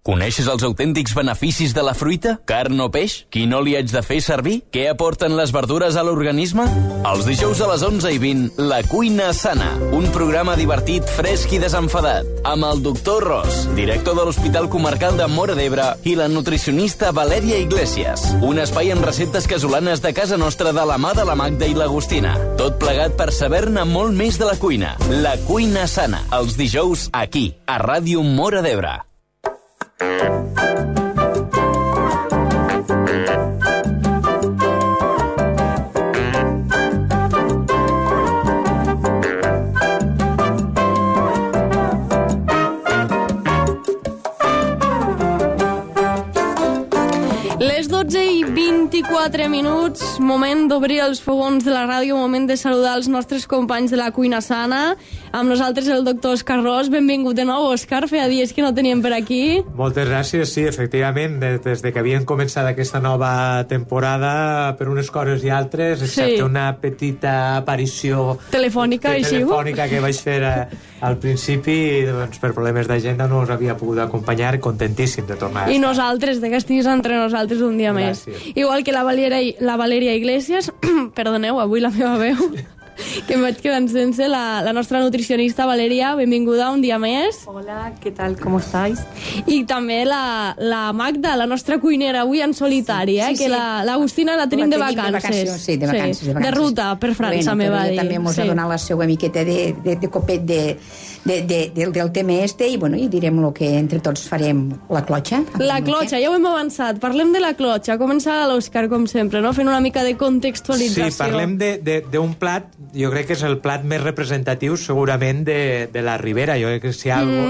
Coneixes els autèntics beneficis de la fruita? Carn o peix? Quin oli haig de fer servir? Què aporten les verdures a l'organisme? Els dijous a les 11:20, La Cuina Sana, un programa divertit, fresc i desenfadat, amb el doctor Ros, director de l'Hospital Comarcal de Móra d'Ebre, i la nutricionista Valèria Iglesias. Un espai amb receptes casolanes de casa nostra de la mà de la Magda i l'Agustina. Tot plegat per saber-ne molt més de la cuina. La Cuina Sana, els dijous aquí, a Ràdio Móra d'Ebre. Les 12:24, moment d'obrir els fogons de la ràdio, moment de saludar els nostres companys de la Cuina Sana. Amb nosaltres el doctor Òscar Ros. Benvingut de nou, Òscar. Feia dies que no teníem per aquí. Moltes gràcies, sí, efectivament. Des que havien començat aquesta nova temporada, per unes coses i altres, excepte una petita aparició telefònica que vaig fer al principi, doncs, per problemes d'agenda no us havia pogut acompanyar, contentíssim de tornar. I nosaltres, de que estiguis entre nosaltres un dia més. Igual que la Valèria Iglesias, perdoneu, avui la meva veu, que em vaig quedant sense, la nostra nutricionista Valèria, benvinguda un dia més. Hola, ¿qué tal? ¿Cómo estáis? I també la Magda, la nostra cuinera, avui en solitari, que l'Agustina la tenim de vacances. Sí, de vacances. De ruta per França, me va dir. També mos ha donat la seva miqueta de copet del tema i, bueno, i direm el que entre tots farem, la clotxa. La clotxa, ja ho hem avançat. Parlem de la clotxa. Comença l'Òscar, com sempre, no? Fent una mica de contextualització. Sí, parlem d'un plat, jo crec que és el plat més representatiu segurament de la Ribera. Jo crec que si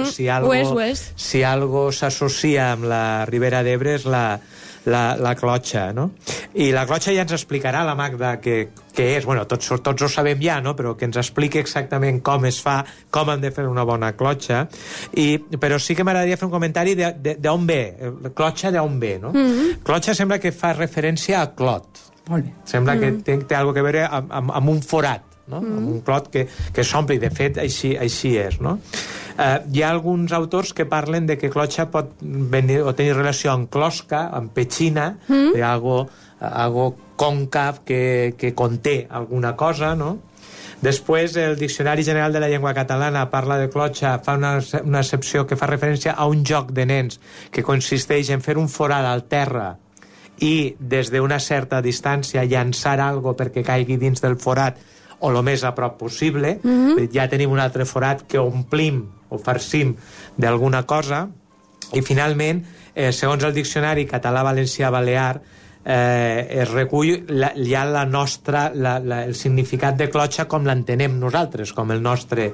algo s'associa amb la Ribera d'Ebre és la clotxa, no? I la clotxa ja ens explicarà la Magda què és. Bueno, tots ho sabem ja, no? Però que ens expliqui exactament com es fa, com hem de fer una bona clotxa. Però sí que m'agradaria fer un comentari d'on ve. Clotxa d'on ve, no? Clotxa sembla que fa referència a clot. Molt bé. Sembla que té alguna cosa a veure amb un forat, no? Amb un clot que s'omple, i de fet així és, no? Hi ha alguns autors que parlen de que clotxa pot venir o tenir relació amb closca, amb petxina, algo còncav que conté alguna cosa, no? Després, el Diccionari General de la Llengua Catalana parla de clotxa, fa una accepció que fa referència a un joc de nens que consisteix en fer un forat al terra i des d'una certa distància llançar algo perquè caigui dins del forat o el més a prop possible. Ja tenim un altre forat que omplim o farcim d'alguna cosa. I finalment, segons el Diccionari Català-Valencià-Balear, es recull ja el significat de clotxa com l'entenem nosaltres, com el nostre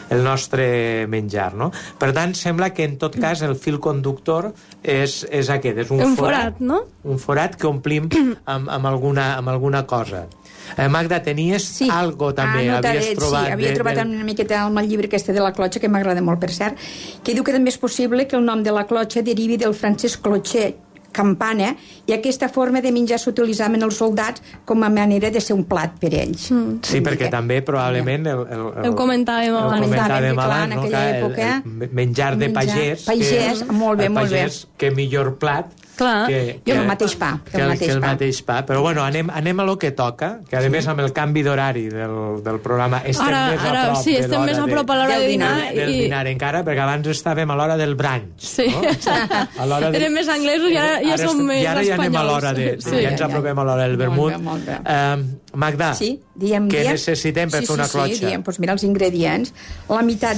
menjar, no? Per tant, sembla que en tot cas el fil conductor és aquest, és un forat, no? Un forat que omplim amb alguna cosa. Magda, tenies algo també, havies trobat... Sí, havia trobat una miqueta amb el llibre este de la clotxa, que m'agrada molt, per cert, que diu que també és possible que el nom de la clotxa derivi del francès clocher, campana, i aquesta forma de menjar s'utilitzaven els soldats com a manera de ser un plat per ells. Sí, perquè també probablement ho comentàvem abans, no? El menjar de pagès, molt bé, molt bé, que millor plat que el mateix pa. Però bueno, anem a lo que toca, que a més amb el canvi d'horari del programa estem més a prop a l'hora de dinar. Del dinar encara, perquè abans estàvem a l'hora del brunch. Sí. Érem més anglesos i ara som més espanyols. I ara ja anem a l'hora ja ens apropem a l'hora del vermut. Magda, què necessitem per fer una clotxa? Sí, diem, mira els ingredients. La meitat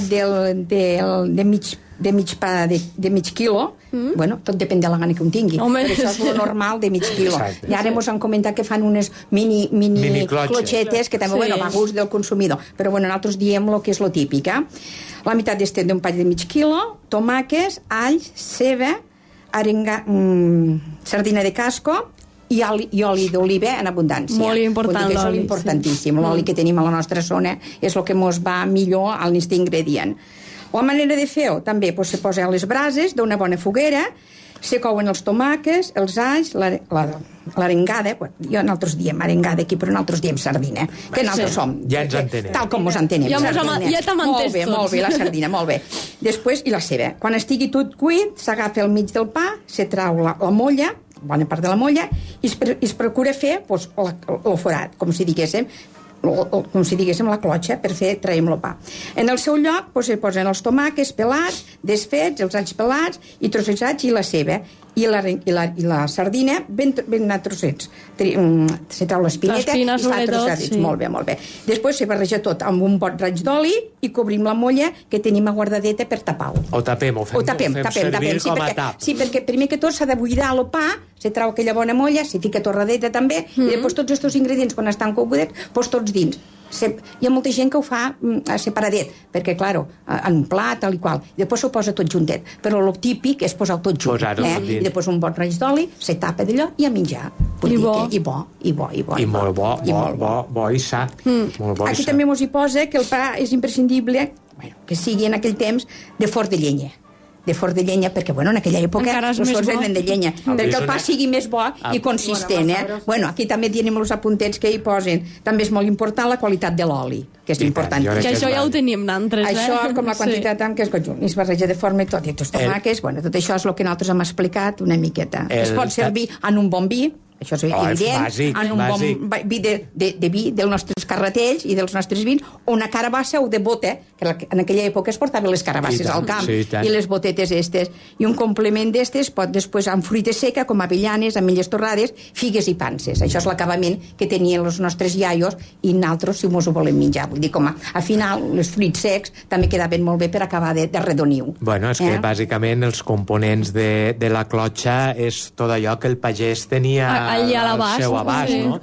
de mig pa de mig quilo, bueno, tot depèn de la gana que un tingui, però això és el normal de mig quilo. I ara ens han comentat que fan unes mini clotxetes que també, bueno, va a gust del consumidor, però bueno, nosaltres diem el que és lo típic. La meitat d'un pa de mig quilo, tomàquets, alls, ceba, sardina de casco i oli d'oliva en abundància. Molt important l'oli. És importantíssim. L'oli que tenim a la nostra zona és el que ens va millor al nostre ingredient. La manera de fer-ho també se posa a les brases d'una bona foguera, se couen els tomàquets, els alls, l'arengada, jo nosaltres diem arengada aquí, però nosaltres diem sardina, que nosaltres som, ja ens entenem, tal com ens entenem. Ja t'hem entès tots. Molt bé, la sardina, molt bé. Després, i la ceba. Quan estigui tot cuit, s'agafa al mig del pa, se trau la molla, bona part de la molla, i es procura fer el forat, com si diguéssim la clotxa, per traiem el pa. En el seu lloc se posen els tomàquets pelats, desfets, els alls pelats i trossejats i la ceba. I la sardina ben a trossets. Se trau l'espineta i fa trossadets. Molt bé, molt bé. Després se barreja tot amb un pot raig d'oli i cobrim la molla que tenim aguardadeta per tapar-ho. O tapem servir com a tap. Sí, perquè primer que tot s'ha de buidar el pa, se trau aquella bona molla, se fica torradeta també, i després tots aquests ingredients, quan estan cocudets, tots dins. Hi ha molta gent que ho fa separadet, perquè, clar, en un plat, tal i qual, i després s'ho posa tot juntet, però el típic és posar-ho tot junt, i després un bon raig d'oli, se tapa d'allò i a menjar. I bo. I molt bo i sa. Aquí també mos hi posa que el pa és imprescindible que sigui en aquell temps de forn de llenya, perquè, en aquella època els forns eren de llenya, perquè el pa sigui més bo i consistent, aquí també tenim els apuntets que hi posen. També és molt important la qualitat de l'oli, que és important. Que això ja ho tenim d'altres, Això, com la quantitat que es conjunt, i es barreja de forma i tot, i tots tomàquets, tot això és el que nosaltres hem explicat una miqueta. Es pot servir en un bon vi, això és evident, en un bon vi de vi dels nostres carretells i dels nostres vins, o una carabassa o de bota, que en aquella època es portaven les carabasses al camp, i les botetes estes, i un complement d'estes pot després amb fruita seca, com avellanes, ametlles torrades, figues i panses. Això és l'acabament que tenien els nostres iaios, i nosaltres si mos ho volem menjar. Vull dir, com a final, els fruits secs també quedaven molt bé per acabar de redoniu. Bueno, és que bàsicament els components de la clotxa és tot allò que el pagès tenia al seu abast, no?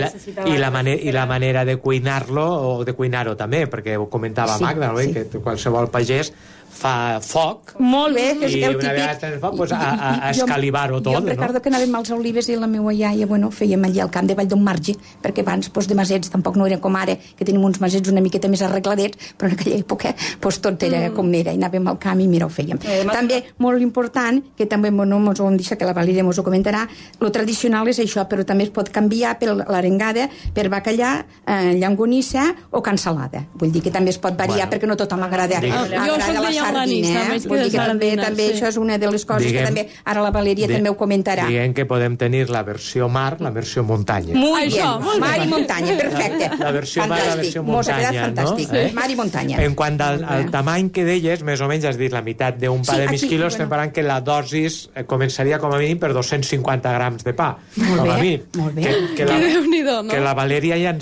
I la manera de cuinar-lo, o de cuinar-ho també, perquè ho comentava Magda, que qualsevol pagès fa foc, molt bé, i una vegada tens el foc, a escalivar-ho tot. Jo em recordo que anàvem als Olives i la meva iaia, fèiem allà al camp de Vall d'un Marge, perquè abans de masets tampoc no eren com ara, que tenim uns masets una miqueta més arregladets, però en aquella època tot era com era, i anàvem al camp i mira, ho fèiem. També, molt important, que també mos ho hem dit, que la Valíria mos ho comentarà, lo tradicional és això, però també es pot canviar per l'arengada, per bacallà, llangonissa o cansalada. Vull dir que també es pot variar, perquè no tothom agrada la sardina, vull dir que també això és una de les coses que també ara la Valèria també ho comentarà. Diguem que podem tenir la versió mar, la versió muntanya. Muy bien, mar i muntanya, perfecte. La versió mar i la versió muntanya, mos ha quedat fantàstic, mar i muntanya. En quant al tamany que deies, més o menys has dit la meitat d'un pa de mig quilos, estem parlant que la dosis començaria com a mínim per 250 grams de pa. Molt bé. Que la Valèria ya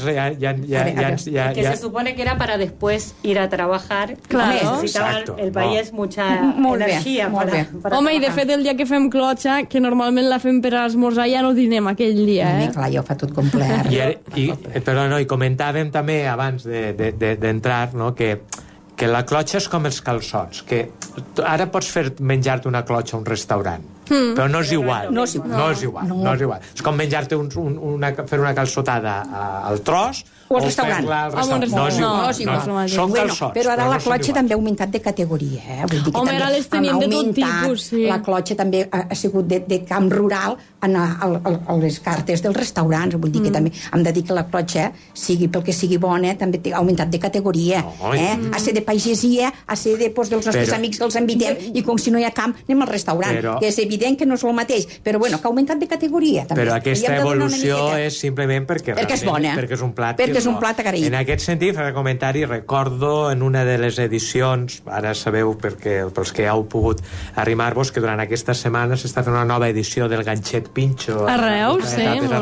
que se supone que era para después ir a trabajar. Claro. Necesitaban el país mucha energia. Home, i de fet el dia que fem clotxa, que normalment la fem per esmorzar, ja no dinem aquell dia, Clar, ja ho fa tot complet. I comentàvem també abans d'entrar, que la clotxa és com els calçots, que ara pots menjar-te una clotxa a un restaurant, però no és igual. No és igual. És com menjar-te fer una calçotada al tros o al restaurant. No és igual. Són calçots. Però ara la clotxa també ha augmentat de categoria. Home, ara les tenim de tot tipus. La clotxa també ha sigut de camp rural a les cartes dels restaurants. Vull dir que també hem de dir que la clotxa, sigui pel que sigui bona, també ha augmentat de categoria. A ser de pagesia, a ser dels nostres amics que els invitem, i com si no hi ha camp, anem al restaurant, que és evident que no és el mateix, però que ha augmentat de categoria també. Però aquesta evolució és simplement perquè és bona, perquè és un plat agraït. En aquest sentit, faré un comentari, recordo en una de les edicions, ara sabeu pels que heu pogut arrimar-vos, que durant aquesta setmana s'està fent una nova edició del ganxet pinxo a Reus,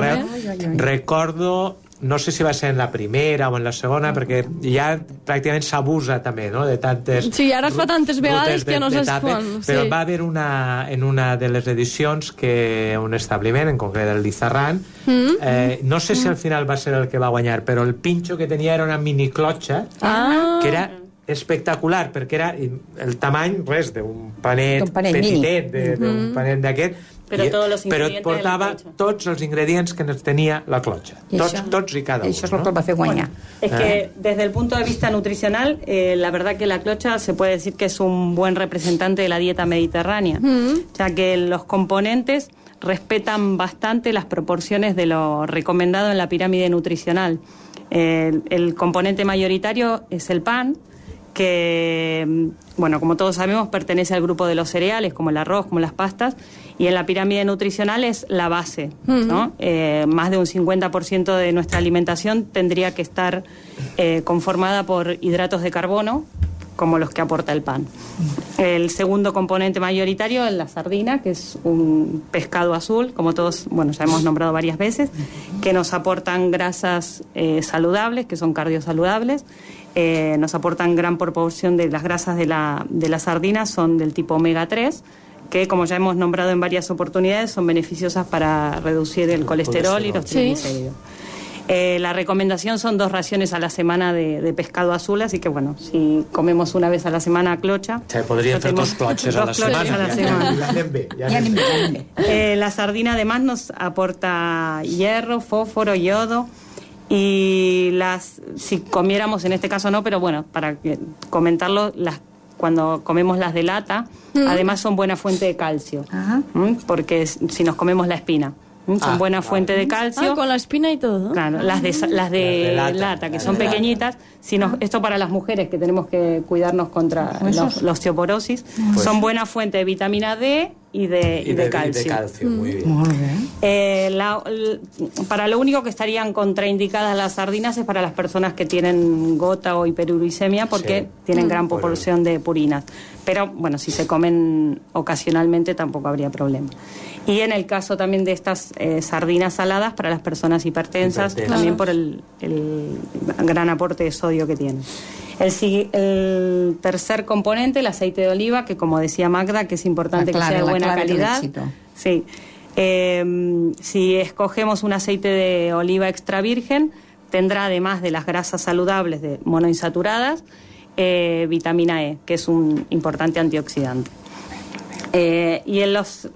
recordo, no sé si va ser en la primera o en la segona, perquè ja pràcticament s'abusa també, de tantes... Sí, ara es fa tantes vegades que no saps quan. Però va haver en una de les edicions que un establiment, en concret el Lizarrán, no sé si al final va ser el que va guanyar, però el pinxo que tenia era una mini clotxa, que era espectacular, perquè era el tamany, res, d'un panet petitet, d'un panet d'aquest, però et portava tots els ingredients que tenia la clotxa. Tots y cada uno. Eso es lo que va a hacer guañar. Es que desde el punto de vista nutricional, la verdad que la clocha se puede decir que es un buen representante de la dieta mediterránea, ya que los componentes respetan bastante las proporciones de lo recomendado en la pirámide nutricional. El componente mayoritario es el pan, que, bueno, como todos sabemos, pertenece al grupo de los cereales, como el arroz, como las pastas, y en la pirámide nutricional es la base, ¿no? Más de un 50% de nuestra alimentación tendría que estar conformada por hidratos de carbono, como los que aporta el pan. El segundo componente mayoritario es la sardina, que es un pescado azul, como todos, bueno, ya hemos nombrado varias veces, que nos aportan grasas saludables, que son cardiosaludables. Nos aportan gran proporción de las grasas de la sardina, son del tipo omega 3, que, como ya hemos nombrado en varias oportunidades, son beneficiosas para reducir el colesterol y los triglicéridos. La recomendación son 2 raciones a la semana de pescado azul, así que, bueno, si comemos una vez a la semana clocha... Se podrían hacer 2 cloches a la semana. La sardina, además, nos aporta hierro, fósforo, yodo... Y si comiéramos, en este caso no, pero bueno, para comentarlo, cuando comemos las de lata, además son buena fuente de calcio, porque si nos comemos la espina, son buena fuente de calcio. Con la espina y todo. Claro, las de lata, que son pequeñitas, esto para las mujeres que tenemos que cuidarnos contra la osteoporosis, son buena fuente de vitamina D y de calcio. Y de calcio, muy bien. Para lo único que estarían contraindicadas las sardinas es para las personas que tienen gota o hiperuricemia, porque tienen gran proporción de purinas. Pero bueno, si se comen ocasionalmente tampoco habría problema. Y en el caso también de estas sardinas saladas, para las personas hipertensas, también por el gran aporte de sodio que tienen. El tercer componente, el aceite de oliva, que, como decía Magda, que es importante que sea de buena calidad. Sí. Si escogemos un aceite de oliva extra virgen, tendrá, además de las grasas saludables de monoinsaturadas, vitamina E, que es un importante antioxidante. Y el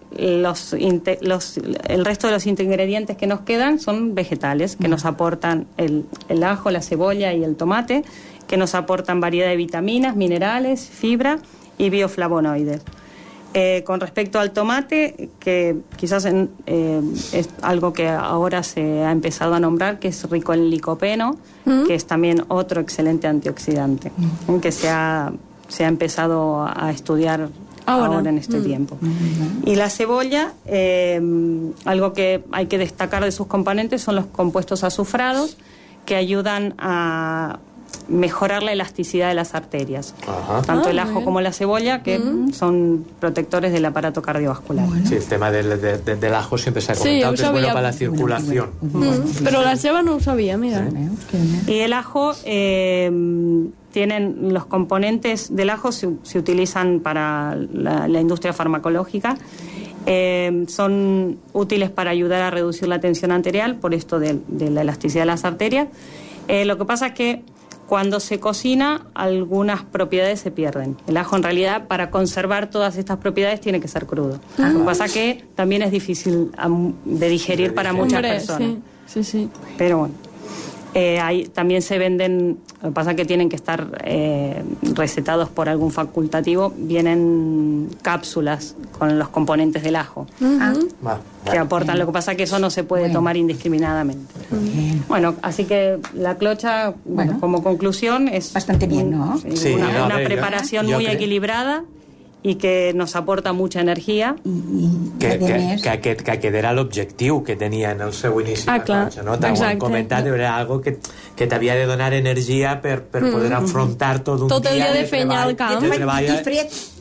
resto de los ingredientes que nos quedan son vegetales, que nos aportan el ajo, la cebolla y el tomate, que nos aportan variedad de vitaminas, minerales, fibra y bioflavonoides. Con respecto al tomate, que quizás es algo que ahora se ha empezado a nombrar, que es rico en licopeno, que es también otro excelente antioxidante, que se ha empezado a estudiar ahora en este tiempo. Y la cebolla, algo que hay que destacar de sus componentes son los compuestos azufrados, que ayudan a mejorar la elasticidad de las arterias. Tanto el ajo como la cebolla, que son protectores del aparato cardiovascular. Sí, el tema del ajo siempre se ha comentado, que es bueno para la circulación. Pero la ceba no lo sabía, mira. Y el ajo, tienen los componentes del ajo, se utilizan para la industria farmacológica. Son útiles para ayudar a reducir la tensión arterial, por esto de la elasticidad de las arterias. Lo que pasa es que cuando se cocina, algunas propiedades se pierden. El ajo, en realidad, para conservar todas estas propiedades, tiene que ser crudo. Lo que pasa es que también es difícil de digerir para muchas personas. Sí. Pero bueno, también se venden, lo que pasa es que tienen que estar recetados por algún facultativo, vienen cápsulas con los componentes del ajo. Que aportan, lo que pasa es que eso no se puede tomar indiscriminadamente. Bueno, así que la clocha, como conclusión, es bastante bien, ¿no? Una preparación muy equilibrada i que nos aporta mucha energia. Que aquest era l'objectiu que tenia en el seu inici. Clar, no? T'ho han comentat, era algo que t'havia de donar energia per poder afrontar tot un dia de feina al camp. I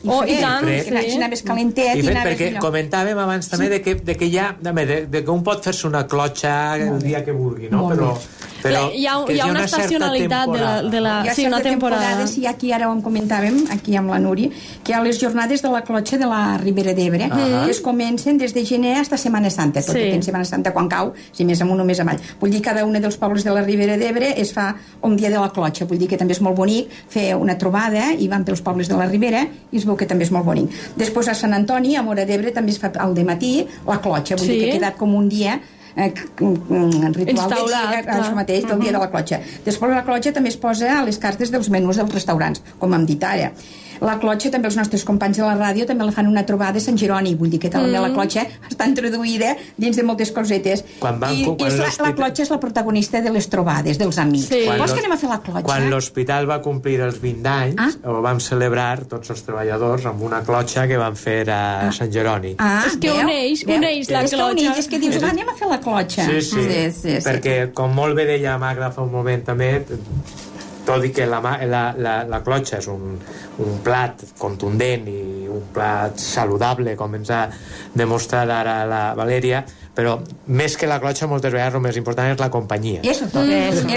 i tant, que n'hagi més calentet. I fred, perquè comentàvem abans també de que hi ha, de que un pot fer-se una clotxa el dia que vulgui, no? Però hi ha una estacionalitat de la... Sí, una temporada. Sí, aquí ara ho comentàvem, aquí amb la Núria, que hi ha les jornades de la clotxa de la Ribera d'Ebre, que es comencen des de gener fins a Setmana Santa, tot depèn Setmana Santa quan cau, si més amunt o més avall. Vull dir, cada un dels pobles de la Ribera d'Ebre es fa un dia de la clotxa, vull dir que també és molt bonic fer una trobada i van pels pobles de la Ribera i es veu que també és molt bonic. Després a Sant Antoni, a Móra d'Ebre, també es fa al dematí la clotxa, vull dir que ha quedat com un dia ritual això mateix, del dia de la clotxa. Després la clotxa també es posa a les cartes dels menús dels restaurants, com hem dit ara. La clotxa també els nostres companys de la ràdio també la fan una trobada a Sant Jeroni, vull dir que també la clotxa està introduïda dins de moltes cosetes i la clotxa és la protagonista de les trobades dels amics. Vols que anem a fer la clotxa? Quan l'hospital va complir els 20 anys ho vam celebrar tots els treballadors amb una clotxa que van fer a Sant Jeroni. És que uneix la clotxa. És que dius, anem a fer la clotxa. Sí, perquè com molt bé deia Magda fa un moment també, tot i que la clotxa és un plat contundent i un plat saludable, com ens ha demostrat ara la Valèria, però més que la clotxa moltes vegades el més important és la companyia. És tot.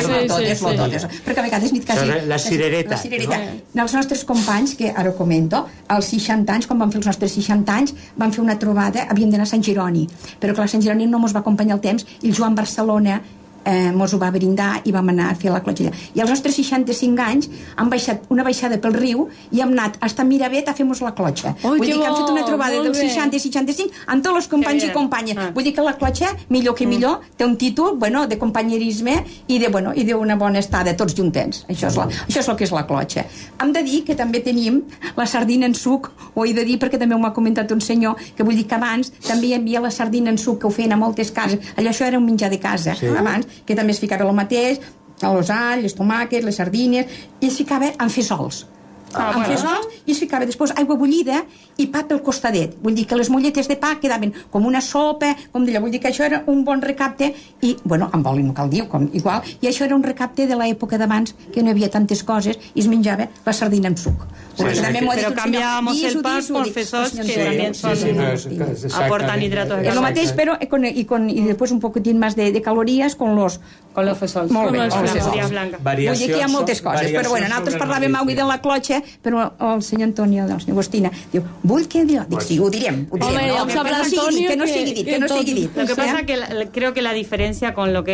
Perquè a vegades nit quasi... La cirereta. Els nostres companys, que ara ho comento, als 60 anys, quan van fer els nostres 60 anys, van fer una trobada, havíem d'anar a Sant Jeroni, però clar, Sant Jeroni no mos va acompanyar el temps i el Joan Barcelona mos ho va brindar i vam anar a fer la clotxa. I als nostres 65 anys hem baixat una baixada pel riu i hem anat fins a Miravet a fer-nos la clotxa. Vull dir que hem fet una trobada dels 60 i 65 amb tots els companys i companyes. Vull dir que la clotxa, millor que millor, té un títol de companyerisme i d'una bona estada, tots juntets. Això és el que és la clotxa. Hem de dir que també tenim la sardina en suc, ho he de dir perquè també m'ho ha comentat un senyor, que vull dir que abans també hi havia la sardina en suc que ho feien a moltes cases. Allò això era un menjar de casa, abans, que també es ficava el mateix, els alls, les tomàquets, les sardines, i es ficava en fesols. En fesols, i es ficava després aigua bullida i pa pel costadet. Vull dir que les molletes de pa quedaven com una sopa, com d'allò. Vull dir que això era un bon recapte i, amb oli no cal dir, igual, i això era un recapte de l'època d'abans, que no hi havia tantes coses, i es menjava la sardina amb suc. Pero cambiábamos el pan por fesols, que también aportan hidratos de carbono. Es lo mateix, però y después un poquitín más de calorías con los fesols. Molt bé, con las judías blancas. Vull dir que hi ha moltes coses, però bueno, nosaltres parlàvem avui de la clotxa, però el senyor Antonio, el senyor Agostina, diu, vull que diu, dic, sí, ho direm. Que no sigui dit. Lo que pasa que creo que la diferencia con lo que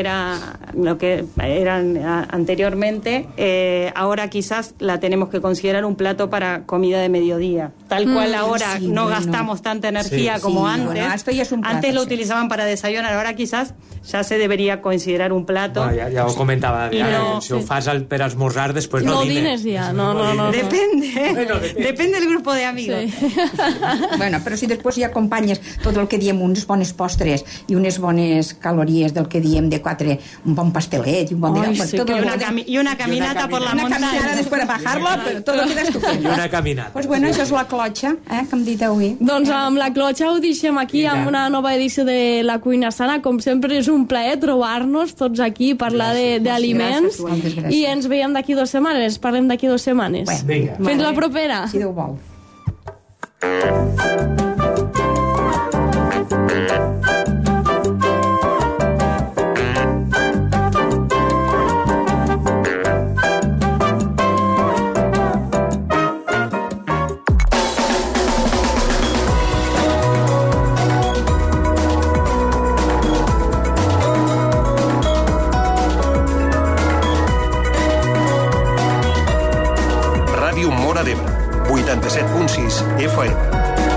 eran anteriormente, ahora quizás la tenemos que considerar un plato para comida de mediodía. Tal cual ahora no gastamos tanta energía como antes. Bueno, esto ya es un plato, antes lo utilizaban para desayunar, ahora quizás ya se debería considerar un plato. Bueno, ja ho comentava, si ho fas per esmorzar, després no dines. No. Depende del grupo de amigos. Bueno, però si després hi acompanyes tot el que diem, unes bones postres i unes bones calories del que diem de un bon pastelet i un bon... Y una caminata por la montaña. Una caminata després de bajar-la, però tot queda estupendo. I una caminata. Pues bueno, això és la clotxa, que hem dit avui. Doncs amb la clotxa ho deixem aquí, amb una nova edició de La Cuina Sana. Com sempre és un plaer trobar-nos tots aquí, parlar d'aliments, i ens veiem d'aquí 2 setmanes. Parlem d'aquí 2 setmanes. Fins la propera. Si Déu vol. Ràdio Móra d'Ebre, 87.6 FM.